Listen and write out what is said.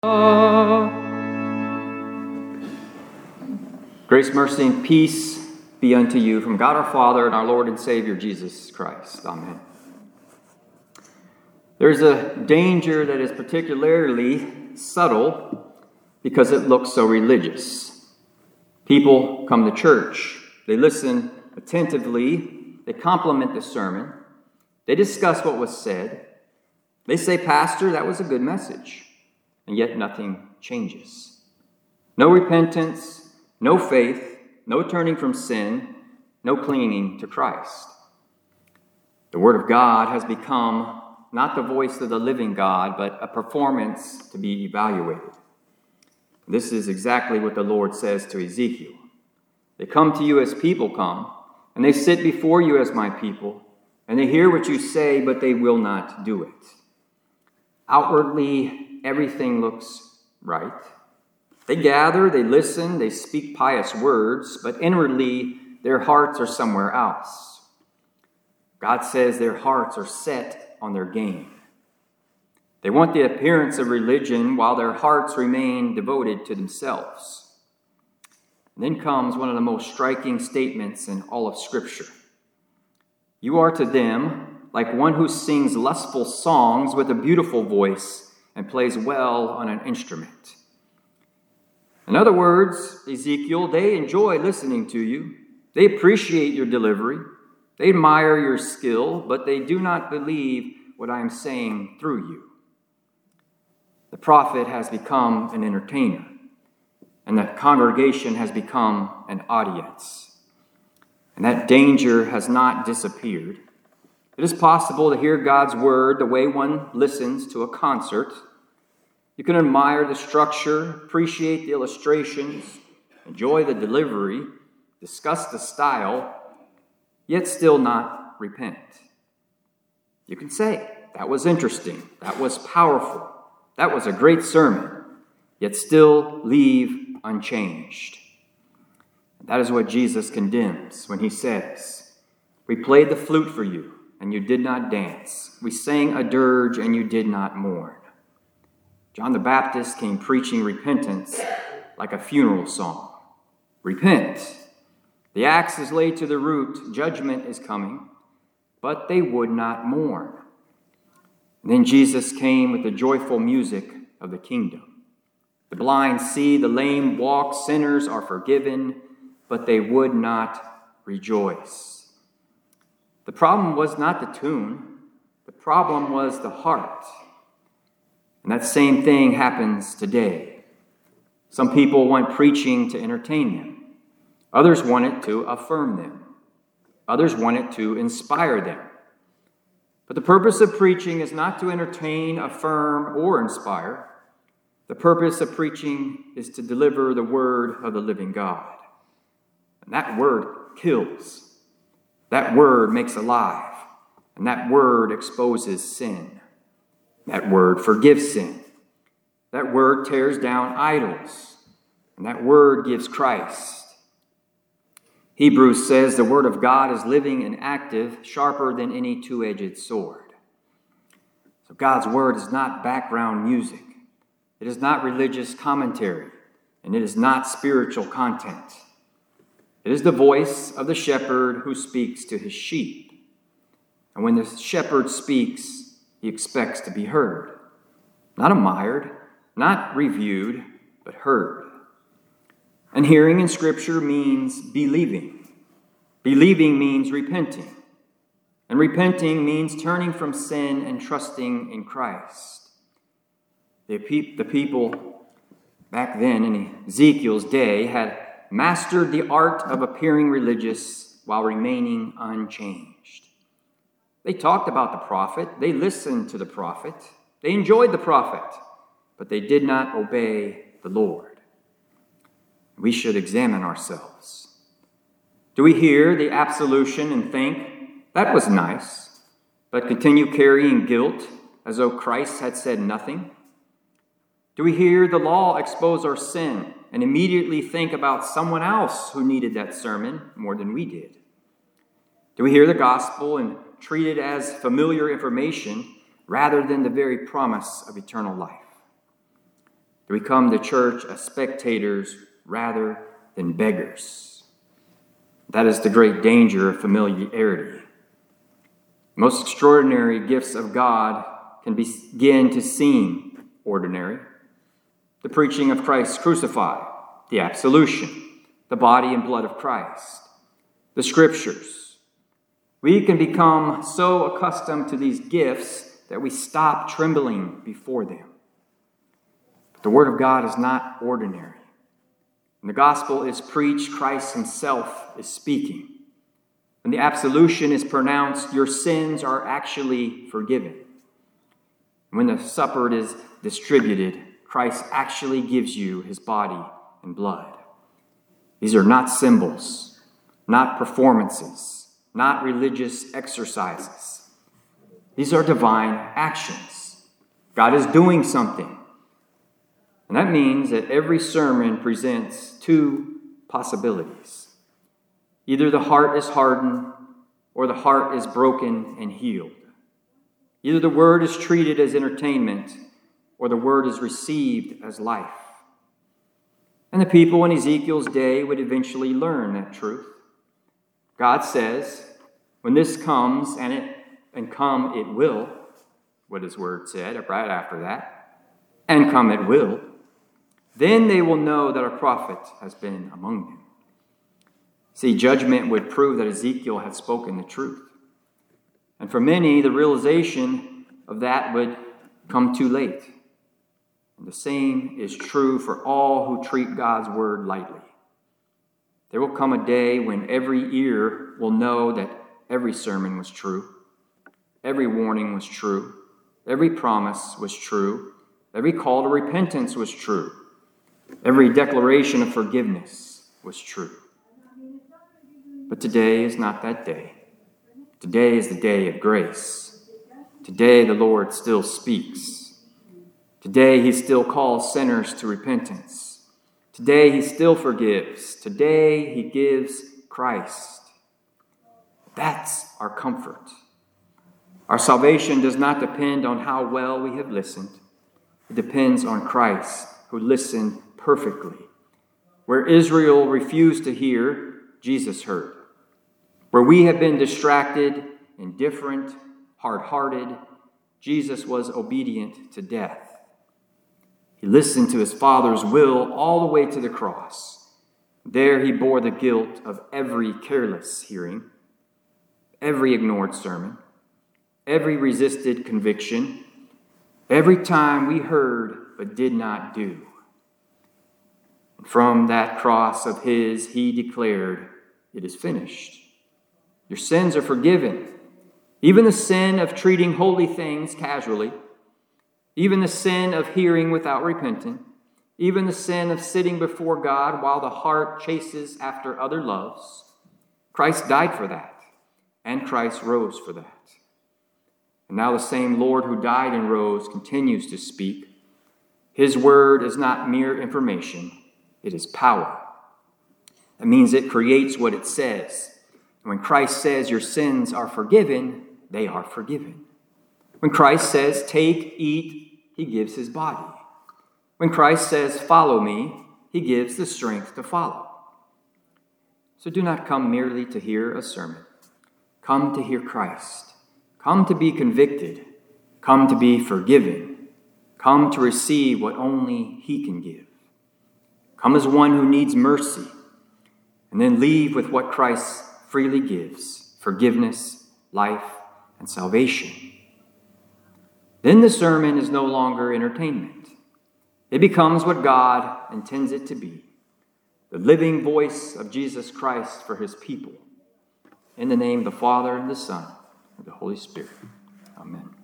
Grace, mercy, and peace be unto you from God our Father and our Lord and Savior Jesus Christ. Amen. There's a danger that is particularly subtle because it looks so religious. People come to church. They listen attentively. They compliment the sermon. They discuss what was said. They say, "Pastor, that was a good message." And yet nothing changes. No repentance, no faith, no turning from sin, no clinging to Christ. The Word of God has become not the voice of the living God, but a performance to be evaluated. This is exactly what the Lord says to Ezekiel. They come to you as people come, and they sit before you as my people, and they hear what you say, but they will not do it. Outwardly, everything looks right. They gather, they listen, they speak pious words, but inwardly, their hearts are somewhere else. God says their hearts are set on their gain. They want the appearance of religion while their hearts remain devoted to themselves. And then comes one of the most striking statements in all of Scripture. You are to them like one who sings lustful songs with a beautiful voice and plays well on an instrument. In other words, Ezekiel, they enjoy listening to you. They appreciate your delivery. They admire your skill, but they do not believe what I am saying through you. The prophet has become an entertainer, and the congregation has become an audience. And that danger has not disappeared. It is possible to hear God's word the way one listens to a concert. You can admire the structure, appreciate the illustrations, enjoy the delivery, discuss the style, yet still not repent. You can say, that was interesting, that was powerful, that was a great sermon, yet still leave unchanged. That is what Jesus condemns when he says, we played the flute for you, and you did not dance. We sang a dirge, and you did not mourn. John the Baptist came preaching repentance like a funeral song. Repent. The axe is laid to the root. Judgment is coming. But they would not mourn. And then Jesus came with the joyful music of the kingdom. The blind see, the lame walk, sinners are forgiven, but they would not rejoice. The problem was not the tune. The problem was the heart. And that same thing happens today. Some people want preaching to entertain them. Others want it to affirm them. Others want it to inspire them. But the purpose of preaching is not to entertain, affirm, or inspire. The purpose of preaching is to deliver the word of the living God. And that word kills. That word makes alive. And that word exposes sin. That word forgives sin. That word tears down idols. And that word gives Christ. Hebrews says the word of God is living and active, sharper than any two-edged sword. So God's word is not background music. It is not religious commentary. And it is not spiritual content. It is the voice of the shepherd who speaks to his sheep. And when the shepherd speaks, he expects to be heard. Not admired, not reviewed, but heard. And hearing in Scripture means believing. Believing means repenting. And repenting means turning from sin and trusting in Christ. The people back then in Ezekiel's day had mastered the art of appearing religious while remaining unchanged. They talked about the prophet. They listened to the prophet. They enjoyed the prophet, but they did not obey the Lord. We should examine ourselves. Do we hear the absolution and think, that was nice, but continue carrying guilt as though Christ had said nothing? Do we hear the law expose our sin and immediately think about someone else who needed that sermon more than we did? Do we hear the gospel and treat it as familiar information rather than the very promise of eternal life? to become the church as spectators rather than beggars. That is the great danger of familiarity. Most extraordinary gifts of God can begin to seem ordinary. The preaching of Christ crucified, the absolution, the body and blood of Christ, the scriptures. We can become so accustomed to these gifts that we stop trembling before them. But the Word of God is not ordinary. When the gospel is preached, Christ himself is speaking. When the absolution is pronounced, your sins are actually forgiven. When the supper is distributed, Christ actually gives you his body and blood. These are not symbols, not performances, not religious exercises. These are divine actions. God is doing something. And that means that every sermon presents two possibilities. Either the heart is hardened or the heart is broken and healed. Either the word is treated as entertainment or the word is received as life. And the people in Ezekiel's day would eventually learn that truth. God says, when this comes, and come it will, what his word said right after that, and come it will, then they will know that a prophet has been among them. See, judgment would prove that Ezekiel had spoken the truth. And for many, the realization of that would come too late. And the same is true for all who treat God's word lightly. There will come a day when every ear will know that every sermon was true, every warning was true, every promise was true, every call to repentance was true, every declaration of forgiveness was true. But today is not that day. Today is the day of grace. Today the Lord still speaks. Today he still calls sinners to repentance. Today he still forgives. Today he gives Christ. That's our comfort. Our salvation does not depend on how well we have listened. It depends on Christ, who listened perfectly. Where Israel refused to hear, Jesus heard. Where we have been distracted, indifferent, hard-hearted, Jesus was obedient to death. He listened to his Father's will all the way to the cross. There he bore the guilt of every careless hearing, every ignored sermon, every resisted conviction, every time we heard but did not do. And from that cross of his, he declared, "It is finished." Your sins are forgiven. Even the sin of treating holy things casually, even the sin of hearing without repenting, even the sin of sitting before God while the heart chases after other loves. Christ died for that, and Christ rose for that. And now the same Lord who died and rose continues to speak. His word is not mere information, it is power. That means it creates what it says. And when Christ says your sins are forgiven, they are forgiven. When Christ says, take, eat, he gives his body. When Christ says, follow me, he gives the strength to follow. So do not come merely to hear a sermon. Come to hear Christ. Come to be convicted. Come to be forgiven. Come to receive what only he can give. Come as one who needs mercy, and then leave with what Christ freely gives: forgiveness, life, and salvation. Then the sermon is no longer entertainment. It becomes what God intends it to be: the living voice of Jesus Christ for his people. In the name of the Father, and the Son, and the Holy Spirit. Amen.